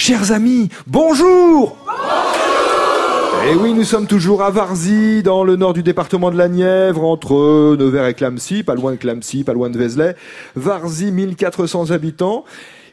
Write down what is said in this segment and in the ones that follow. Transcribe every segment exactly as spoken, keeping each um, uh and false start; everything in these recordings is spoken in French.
Chers amis, bonjour! Et oui, nous sommes toujours à Varzy, dans le nord du département de la Nièvre, entre Nevers et Clamecy, pas loin de Clamecy, pas loin de Vézelay. Varzy, mille quatre cents habitants.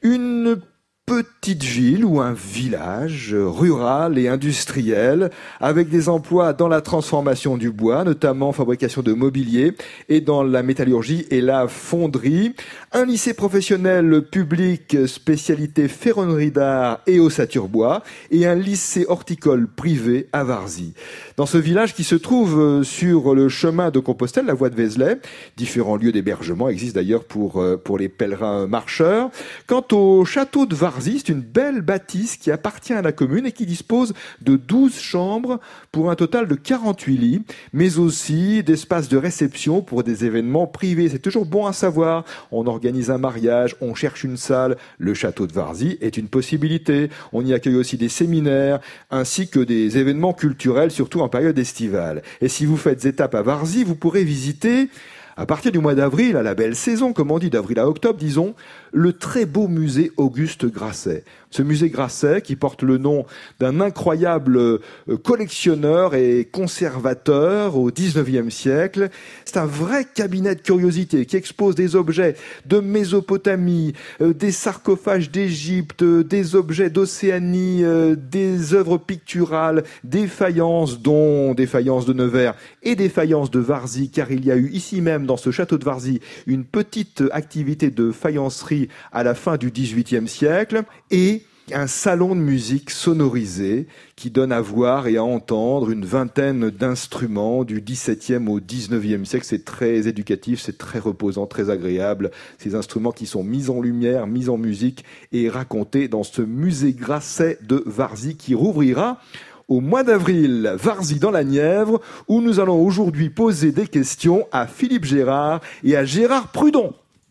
Une petite ville ou un village rural et industriel avec des emplois dans la transformation du bois, notamment fabrication de mobilier et dans la métallurgie et la fonderie. Un lycée professionnel public spécialité ferronnerie d'art et ossature bois et un lycée horticole privé à Varzy. Dans ce village qui se trouve sur le chemin de Compostelle, la voie de Vézelay, différents lieux d'hébergement existent d'ailleurs pour, pour les pèlerins marcheurs. Quant au château de Varzy, c'est une belle bâtisse qui appartient à la commune et qui dispose de douze chambres pour un total de quarante-huit lits, mais aussi d'espaces de réception pour des événements privés. C'est toujours bon à savoir. On organise un mariage, on cherche une salle. Le château de Varzy est une possibilité. On y accueille aussi des séminaires ainsi que des événements culturels, surtout en période estivale. Et si vous faites étape à Varzy, vous pourrez visiter, à partir du mois d'avril, à la belle saison, comme on dit, d'avril à octobre, disons, le très beau musée Auguste Grasset. Ce musée Grasset, qui porte le nom d'un incroyable collectionneur et conservateur au dix-neuvième siècle. C'est un vrai cabinet de curiosités qui expose des objets de Mésopotamie, des sarcophages d'Égypte, des objets d'Océanie, des œuvres picturales, des faïences, dont des faïences de Nevers et des faïences de Varzy, car il y a eu ici même, dans ce château de Varzy, une petite activité de faïencerie à la fin du dix-huitième siècle, et un salon de musique sonorisé qui donne à voir et à entendre une vingtaine d'instruments du dix-septième au dix-neuvième siècle. C'est très éducatif, c'est très reposant, très agréable. Ces instruments qui sont mis en lumière, mis en musique et racontés dans ce musée Grasset de Varzy qui rouvrira au mois d'avril, Varzy dans la Nièvre, où nous allons aujourd'hui poser des questions à Philippe Gérard et à Gérard Prudon.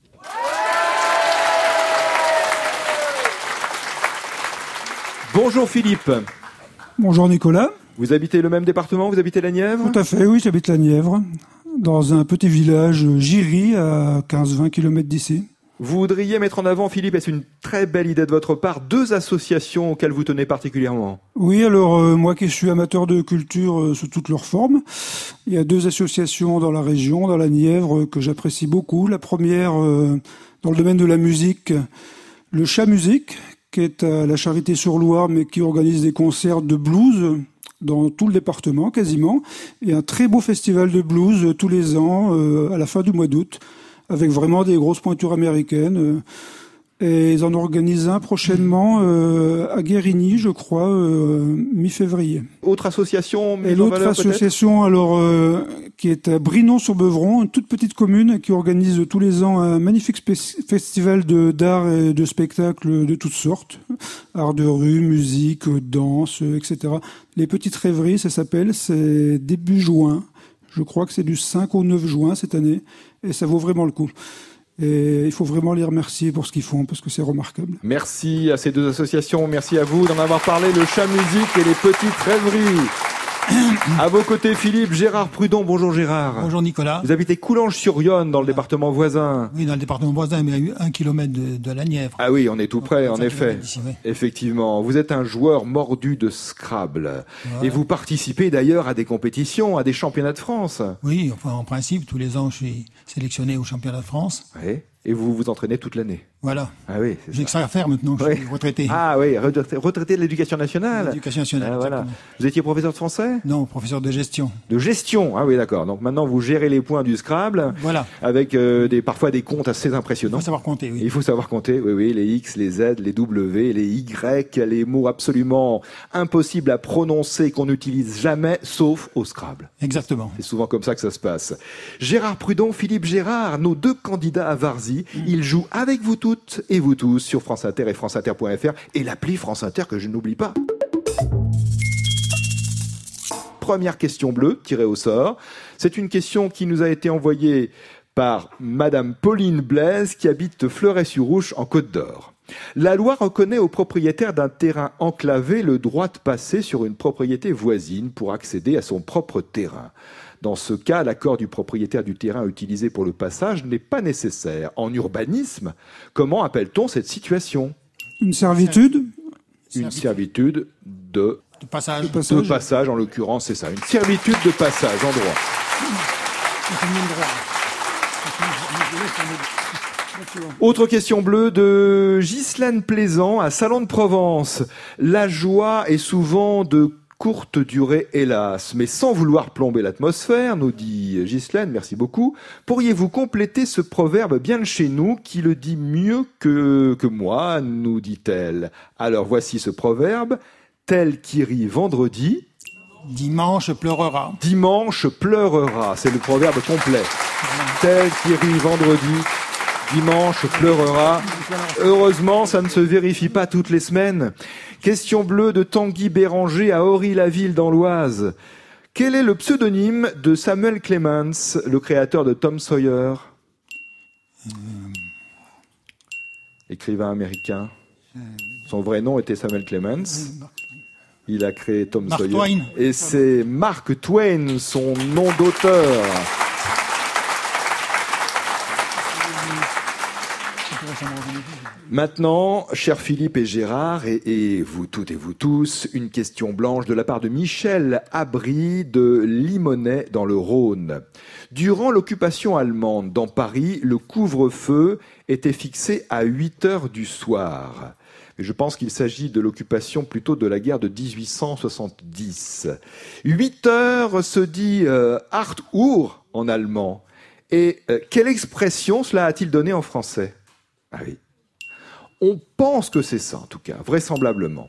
Bonjour Philippe. Bonjour Nicolas. Vous habitez le même département, vous habitez la Nièvre ? Tout à fait, oui, j'habite la Nièvre, dans un petit village, Giry, à quinze à vingt kilomètres d'ici. Vous voudriez mettre en avant, Philippe, et c'est une très belle idée de votre part, deux associations auxquelles vous tenez particulièrement. Oui, alors euh, moi qui suis amateur de culture euh, sous toutes leurs formes, il y a deux associations dans la région, dans la Nièvre, euh, que j'apprécie beaucoup. La première, euh, dans le domaine de la musique, le Chat Musique, qui est à la Charité-sur-Loire, mais qui organise des concerts de blues dans tout le département, quasiment, et un très beau festival de blues euh, tous les ans, euh, à la fin du mois d'août, avec vraiment des grosses pointures américaines. Euh, et ils en organisent un prochainement euh, à Guérigny, je crois, euh, mi-février. Autre association Et l'autre valeur, association, alors, euh, qui est à Brinon-sur-Beuvron, une toute petite commune qui organise tous les ans un magnifique spé- festival de, d'art et de spectacles de toutes sortes. Art de rue, musique, danse, et cetera. Les Petites Rêveries, ça s'appelle, c'est début juin. Je crois que c'est du cinq au neuf juin cette année, et ça vaut vraiment le coup. Et il faut vraiment les remercier pour ce qu'ils font, parce que c'est remarquable. Merci à ces deux associations, merci à vous d'en avoir parlé, le Chat Musique et les Petites Rêveries. À vos côtés, Philippe, Gérard Prudon. Bonjour Gérard. Bonjour Nicolas. Vous habitez Coulanges-sur-Yonne, dans le département voisin. Oui, dans le département voisin, mais à un kilomètre de, de la Nièvre. Ah oui, on est tout près, en effet. Oui. Effectivement. Vous êtes un joueur mordu de Scrabble. Voilà. Et vous participez d'ailleurs à des compétitions, à des championnats de France. Oui, enfin, en principe, tous les ans, je suis sélectionné au championnat de France. Oui. Et vous vous entraînez toute l'année. Voilà. Ah oui, c'est J'ai que ça à faire maintenant, oui. je suis retraité. Ah oui, retraité, retraité de l'éducation nationale. L'éducation nationale. Ah, voilà. Vous étiez professeur de français ? Non, professeur de gestion. De gestion, ah oui, d'accord. Donc maintenant, vous gérez les points du Scrabble. Voilà. Avec euh, des, parfois des comptes assez impressionnants. Il faut savoir compter, oui. Il faut savoir compter, oui, oui, les X, les Z, les W, les Y, les mots absolument impossibles à prononcer qu'on n'utilise jamais, sauf au Scrabble. Exactement. C'est souvent comme ça que ça se passe. Gérard Prudon, Philippe Gérard, nos deux candidats à Varzy, mmh. ils jouent avec vous toutes et vous tous sur France Inter et France Inter point F R et l'appli France Inter que je n'oublie pas. Première question bleue, tirée au sort. C'est une question qui nous a été envoyée par Madame Pauline Blaise qui habite Fleuret-sur-Ouche en Côte d'Or. La loi reconnaît aux propriétaires d'un terrain enclavé le droit de passer sur une propriété voisine pour accéder à son propre terrain. Dans ce cas, l'accord du propriétaire du terrain utilisé pour le passage n'est pas nécessaire. En urbanisme, comment appelle-t-on cette situation ? Une servitude ? Une servitude de, de passage. De passage. de passage, en l'occurrence, c'est ça. Une servitude de passage en droit. Autre question bleue de Ghislaine Plaisant à Salon de Provence. La joie est souvent de courte durée, hélas, mais sans vouloir plomber l'atmosphère, nous dit Ghislaine, merci beaucoup. Pourriez-vous compléter ce proverbe bien de chez nous qui le dit mieux que, que moi, nous dit-elle. Alors voici ce proverbe. Tel qui rit vendredi, Dimanche pleurera. dimanche pleurera. C'est le proverbe complet. Tel qui rit vendredi, dimanche pleurera. Heureusement, ça ne se vérifie pas toutes les semaines. Question bleue de Tanguy Béranger à Ory-la-Ville dans l'Oise. Quel est le pseudonyme de Samuel Clemens, le créateur de Tom Sawyer? Écrivain américain. Son vrai nom était Samuel Clemens. Il a créé Tom Mark Sawyer. Twain. Et c'est Mark Twain, son nom d'auteur. Maintenant, chers Philippe et Gérard, et, et vous toutes et vous tous, une question blanche de la part de Michel Abry de Limonest dans le Rhône. Durant l'occupation allemande dans Paris, le couvre-feu était fixé à huit heures du soir. Mais je pense qu'il s'agit de l'occupation plutôt de la guerre de dix-huit cent soixante-dix. huit heures se dit euh, acht Uhr en allemand. Et euh, quelle expression cela a-t-il donné en français? Ah oui. On pense que c'est ça, en tout cas, vraisemblablement.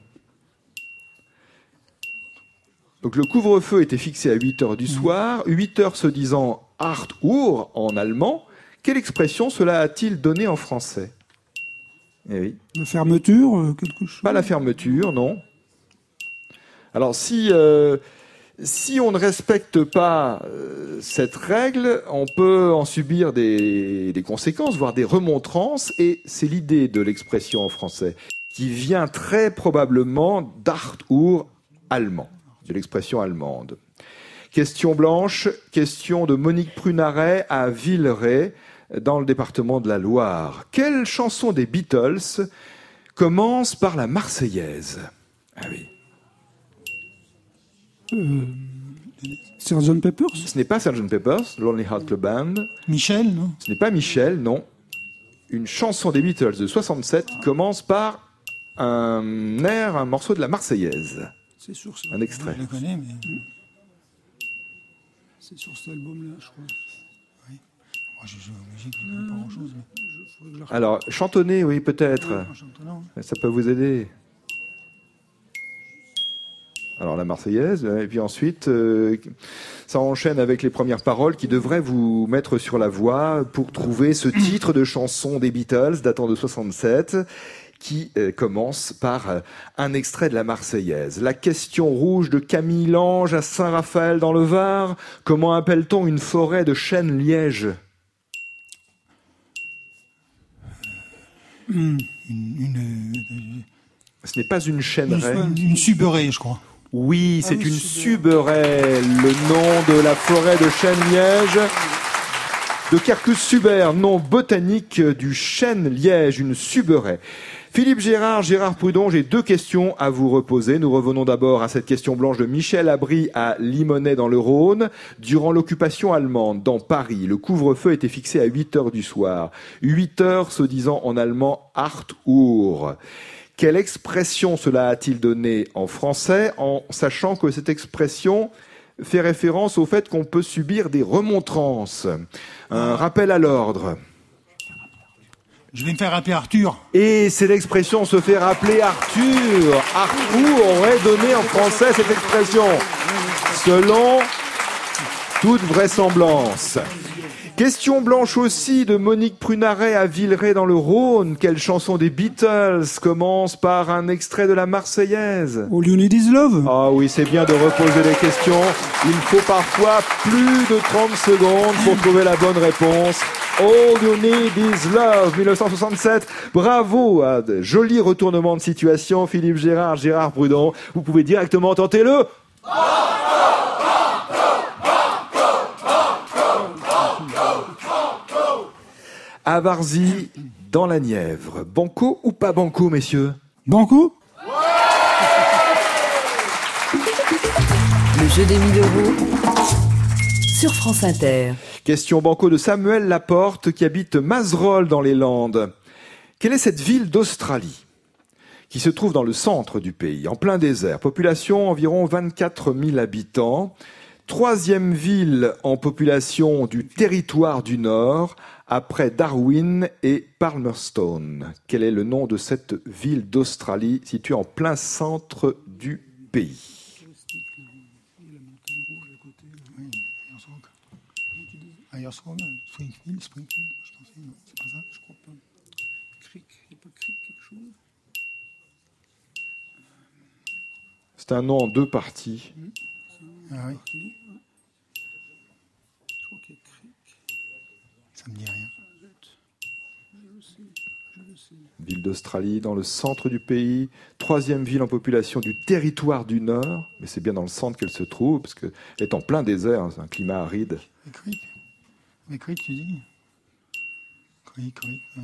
Donc le couvre-feu était fixé à huit heures du soir, huit heures se disant acht Uhr en allemand. Quelle expression cela a-t-il donné en français? Eh oui. La fermeture, euh, quelque chose. Pas la fermeture, non. Alors si, euh, si on ne respecte pas euh, cette règle, on peut en subir des, des conséquences, voire des remontrances, et c'est l'idée de l'expression en français, qui vient très probablement d'Acht Uhr allemand, de l'expression allemande. Question blanche, question de Monique Prunaret à Villeray, dans le département de la Loire. Quelle chanson des Beatles commence par la Marseillaise? Ah oui. Euh, sergent Pepper. Ce n'est pas sergent Pepper's, Lonely Hearts Club Band. Michel, non? Ce n'est pas Michel, non. Une chanson des Beatles de soixante-sept qui commence par un air, un morceau de la Marseillaise. C'est sur ça. Un extrait. Je le connais, mais... C'est sur cet album-là, je crois. Moi, je joue à la musique, je ne connais pas grand-chose. Mais... Alors, chantonner, oui, peut-être. En chantonnant. Ça peut vous aider. Alors, la Marseillaise, et puis ensuite, euh, ça enchaîne avec les premières paroles qui devraient vous mettre sur la voie pour trouver ce titre de chanson des Beatles datant de soixante-sept qui euh, commence par euh, un extrait de la Marseillaise. La question rouge de Camille Lange à Saint-Raphaël dans le Var. Comment appelle-t-on une forêt de chênes lièges? Une, une, une, Ce n'est pas une chêneraie. une, une suberaie, je crois. Oui, c'est Ah oui, une suberaie. suberaie, le nom de la forêt de chêne-liège de Quercus-Suber, nom botanique du chêne-liège, une suberaie. Philippe Gérard, Gérard Prudon, j'ai deux questions à vous reposer. Nous revenons d'abord à cette question blanche de Michel Abry à Limonest dans le Rhône. Durant l'occupation allemande dans Paris, le couvre-feu était fixé à huit heures du soir. huit heures se disant en allemand acht Uhr. Quelle expression cela a-t-il donné en français, en sachant que cette expression fait référence au fait qu'on peut subir des remontrances? Un rappel à l'ordre. Je vais me faire appeler Arthur. Et c'est l'expression se fait rappeler Arthur. Arthur aurait donné en français cette expression, selon toute vraisemblance. Question blanche aussi de Monique Prunaret à Villeray dans le Rhône. Quelle chanson des Beatles commence par un extrait de la Marseillaise? All You Need Is Love. Ah oui, c'est bien de reposer les questions. Il faut parfois plus de trente secondes pour trouver la bonne réponse. All You Need Is Love, dix-neuf cent soixante-sept. Bravo, à de jolis retournements de situation. Philippe Gérard, Gérard Prudon. Vous pouvez directement tenter le... À Varzy, dans la Nièvre. Banco ou pas banco, messieurs? Banco. Ouais. Le jeu des mille euros sur France Inter. Question banco de Samuel Laporte qui habite Mazerolles dans les Landes. Quelle est cette ville d'Australie qui se trouve dans le centre du pays, en plein désert? Population environ vingt-quatre mille habitants. Troisième ville en population du territoire du Nord, après Darwin et Palmerston. Quel est le nom de cette ville d'Australie située en plein centre du pays? Ayersford, Springfield, Springfield, je pensais, non, c'est pas ça, je crois pas. Creek, il n'y a pas Creek quelque chose? C'est un nom en deux parties. Mmh. Ah oui. Je crois qu'il y a Creek. Ça me dit rien. Je le sais, je le sais. Ville d'Australie, dans le centre du pays, troisième ville en population du territoire du Nord, mais c'est bien dans le centre qu'elle se trouve, parce qu'elle est en plein désert, hein, c'est un climat aride. Et Creek. Mais Creek, tu dis? Creek, Creek. Euh...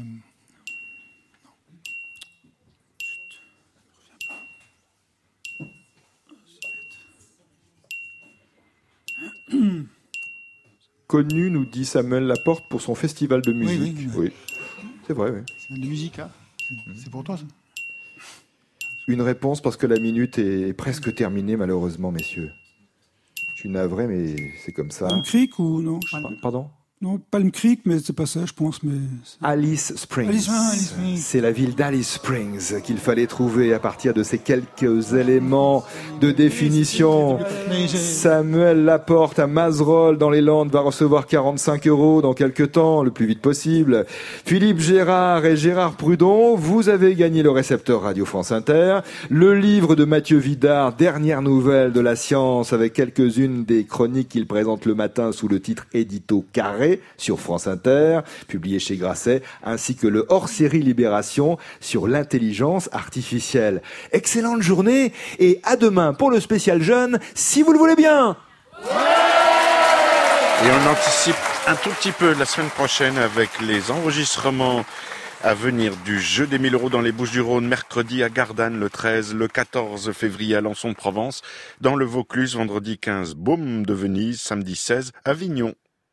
Non. Connu, nous dit Samuel Laporte, pour son festival de musique. Oui, oui, oui. C'est vrai, oui. C'est de musique, hein. C'est pour toi, ça. Une réponse, parce que la minute est presque terminée, malheureusement, messieurs. Je suis navré, mais c'est comme ça. Palm Creek ou non? Pardon? Non, Palm Creek, mais c'est pas ça, je pense. Mais Alice Springs. Alice, ah, Alice Springs. C'est la ville d'Alice Springs qu'il fallait trouver à partir de ces quelques éléments de définition. Samuel Laporte à Mazerolles dans les Landes va recevoir quarante-cinq euros dans quelques temps, le plus vite possible. Philippe Gérard et Gérard Prudon, vous avez gagné le récepteur Radio France Inter, le livre de Mathieu Vidard, Dernière nouvelle de la science, avec quelques-unes des chroniques qu'il présente le matin sous le titre Édito Carré sur France Inter, publié chez Grasset, ainsi que le hors-série Libération sur l'intelligence artificielle. Excellente journée et à demain pour le spécial jeune, si vous le voulez bien. Et on anticipe un tout petit peu la semaine prochaine avec les enregistrements à venir du jeu des mille euros dans les Bouches-du-Rhône, mercredi à Gardanne le treize, le quatorze février à Lançon de Provence, dans le Vaucluse, vendredi quinze, Baume de Venise, samedi seize, Avignon.